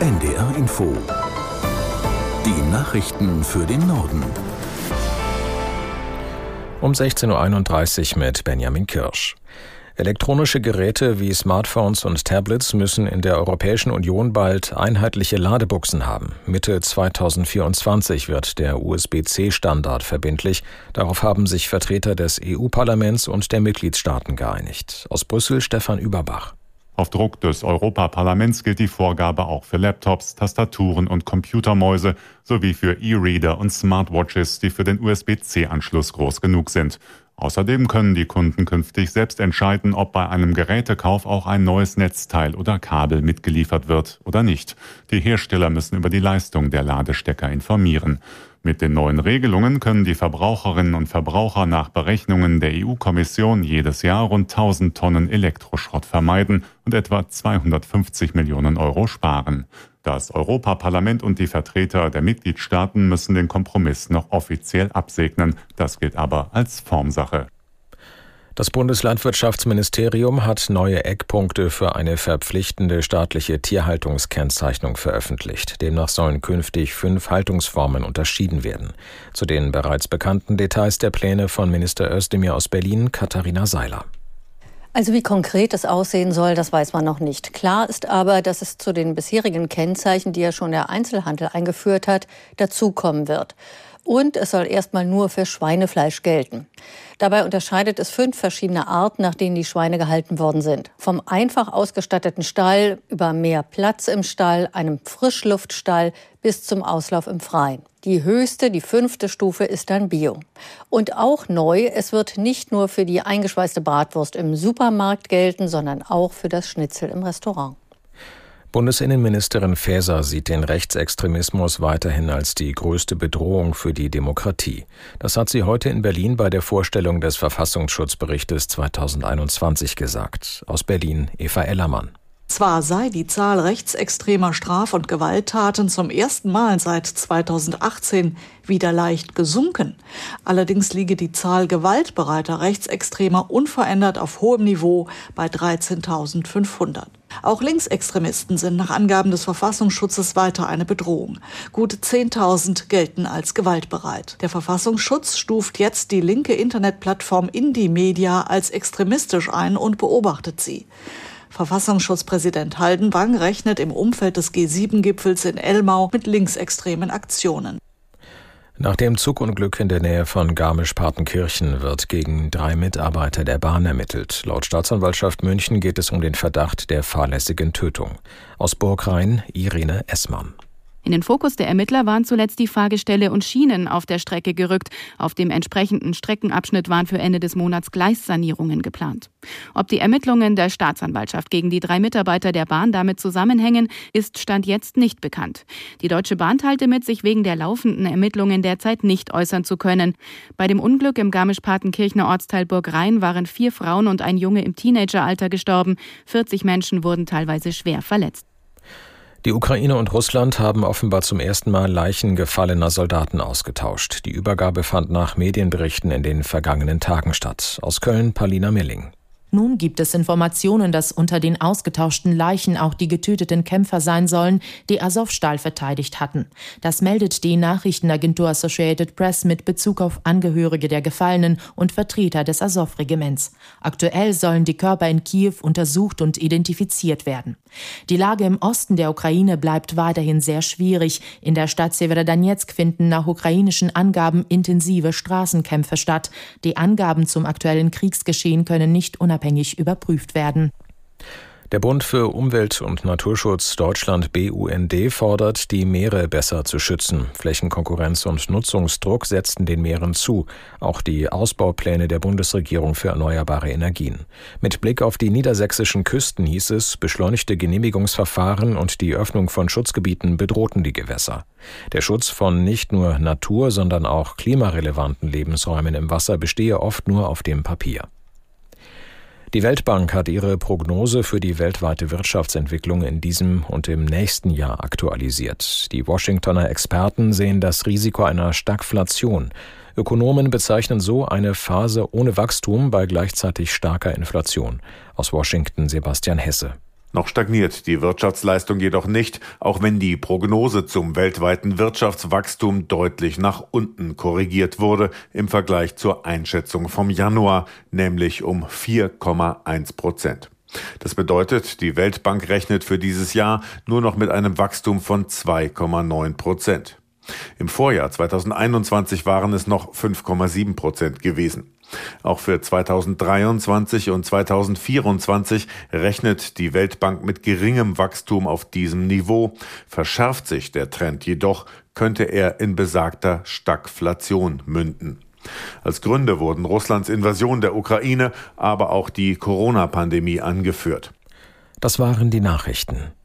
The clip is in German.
NDR Info. Die Nachrichten für den Norden. Um 16.31 Uhr mit Benjamin Kirsch. Elektronische Geräte wie Smartphones und Tablets müssen in der Europäischen Union bald einheitliche Ladebuchsen haben. Mitte 2024 wird der USB-C-Standard verbindlich. Darauf haben sich Vertreter des EU-Parlaments und der Mitgliedstaaten geeinigt. Aus Brüssel Stefan Überbach. Auf Druck des Europaparlaments gilt die Vorgabe auch für Laptops, Tastaturen und Computermäuse sowie für E-Reader und Smartwatches, die für den USB-C-Anschluss groß genug sind. Außerdem können die Kunden künftig selbst entscheiden, ob bei einem Gerätekauf auch ein neues Netzteil oder Kabel mitgeliefert wird oder nicht. Die Hersteller müssen über die Leistung der Ladestecker informieren. Mit den neuen Regelungen können die Verbraucherinnen und Verbraucher nach Berechnungen der EU-Kommission jedes Jahr rund 1000 Tonnen Elektroschrott vermeiden und etwa 250 Millionen Euro sparen. Das Europaparlament und die Vertreter der Mitgliedstaaten müssen den Kompromiss noch offiziell absegnen. Das gilt aber als Formsache. Das Bundeslandwirtschaftsministerium hat neue Eckpunkte für eine verpflichtende staatliche Tierhaltungskennzeichnung veröffentlicht. Demnach sollen künftig 5 Haltungsformen unterschieden werden. Zu den bereits bekannten Details der Pläne von Minister Özdemir aus Berlin, Katharina Seiler. Also wie konkret es aussehen soll, das weiß man noch nicht. Klar ist aber, dass es zu den bisherigen Kennzeichen, die ja schon der Einzelhandel eingeführt hat, dazukommen wird. Und es soll erstmal nur für Schweinefleisch gelten. Dabei unterscheidet es 5 verschiedene Arten, nach denen die Schweine gehalten worden sind. Vom einfach ausgestatteten Stall über mehr Platz im Stall, einem Frischluftstall bis zum Auslauf im Freien. Die höchste, die 5. Stufe ist dann Bio. Und auch neu, es wird nicht nur für die eingeschweißte Bratwurst im Supermarkt gelten, sondern auch für das Schnitzel im Restaurant. Bundesinnenministerin Faeser sieht den Rechtsextremismus weiterhin als die größte Bedrohung für die Demokratie. Das hat sie heute in Berlin bei der Vorstellung des Verfassungsschutzberichtes 2021 gesagt. Aus Berlin Eva Ellermann. Zwar sei die Zahl rechtsextremer Straf- und Gewalttaten zum ersten Mal seit 2018 wieder leicht gesunken. Allerdings liege die Zahl gewaltbereiter Rechtsextremer unverändert auf hohem Niveau bei 13.500. Auch Linksextremisten sind nach Angaben des Verfassungsschutzes weiter eine Bedrohung. Gut 10.000 gelten als gewaltbereit. Der Verfassungsschutz stuft jetzt die linke Internetplattform Indymedia als extremistisch ein und beobachtet sie. Verfassungsschutzpräsident Haldenwang rechnet im Umfeld des G7-Gipfels in Elmau mit linksextremen Aktionen. Nach dem Zugunglück in der Nähe von Garmisch-Partenkirchen wird gegen 3 Mitarbeiter der Bahn ermittelt. Laut Staatsanwaltschaft München geht es um den Verdacht der fahrlässigen Tötung. Aus Burgrhein Irene Essmann. In den Fokus der Ermittler waren zuletzt die Fahrgestelle und Schienen auf der Strecke gerückt. Auf dem entsprechenden Streckenabschnitt waren für Ende des Monats Gleissanierungen geplant. Ob die Ermittlungen der Staatsanwaltschaft gegen die 3 Mitarbeiter der Bahn damit zusammenhängen, ist Stand jetzt nicht bekannt. Die Deutsche Bahn teilte mit, sich wegen der laufenden Ermittlungen derzeit nicht äußern zu können. Bei dem Unglück im Garmisch-Partenkirchener Ortsteil Burgrhein waren 4 Frauen und ein Junge im Teenageralter gestorben. 40 Menschen wurden teilweise schwer verletzt. Die Ukraine und Russland haben offenbar zum ersten Mal Leichen gefallener Soldaten ausgetauscht. Die Übergabe fand nach Medienberichten in den vergangenen Tagen statt. Aus Köln Palina Milling. Nun gibt es Informationen, dass unter den ausgetauschten Leichen auch die getöteten Kämpfer sein sollen, die Asowstal verteidigt hatten. Das meldet die Nachrichtenagentur Associated Press mit Bezug auf Angehörige der Gefallenen und Vertreter des Asow-Regiments. Aktuell sollen die Körper in Kiew untersucht und identifiziert werden. Die Lage im Osten der Ukraine bleibt weiterhin sehr schwierig. In der Stadt Severodonezk finden nach ukrainischen Angaben intensive Straßenkämpfe statt. Die Angaben zum aktuellen Kriegsgeschehen können nicht unabhängig überprüft werden. Der Bund für Umwelt und Naturschutz Deutschland BUND fordert, die Meere besser zu schützen. Flächenkonkurrenz und Nutzungsdruck setzten den Meeren zu. Auch die Ausbaupläne der Bundesregierung für erneuerbare Energien. Mit Blick auf die niedersächsischen Küsten hieß es, beschleunigte Genehmigungsverfahren und die Öffnung von Schutzgebieten bedrohten die Gewässer. Der Schutz von nicht nur Natur, sondern auch klimarelevanten Lebensräumen im Wasser bestehe oft nur auf dem Papier. Die Weltbank hat ihre Prognose für die weltweite Wirtschaftsentwicklung in diesem und im nächsten Jahr aktualisiert. Die Washingtoner Experten sehen das Risiko einer Stagflation. Ökonomen bezeichnen so eine Phase ohne Wachstum bei gleichzeitig starker Inflation. Aus Washington Sebastian Hesse. Noch stagniert die Wirtschaftsleistung jedoch nicht, auch wenn die Prognose zum weltweiten Wirtschaftswachstum deutlich nach unten korrigiert wurde im Vergleich zur Einschätzung vom Januar, nämlich um 4,1%. Das bedeutet, die Weltbank rechnet für dieses Jahr nur noch mit einem Wachstum von 2,9%. Im Vorjahr 2021 waren es noch 5,7% gewesen. Auch für 2023 und 2024 rechnet die Weltbank mit geringem Wachstum auf diesem Niveau. Verschärft sich der Trend jedoch, könnte er in besagter Stagflation münden. Als Gründe wurden Russlands Invasion der Ukraine, aber auch die Corona-Pandemie angeführt. Das waren die Nachrichten.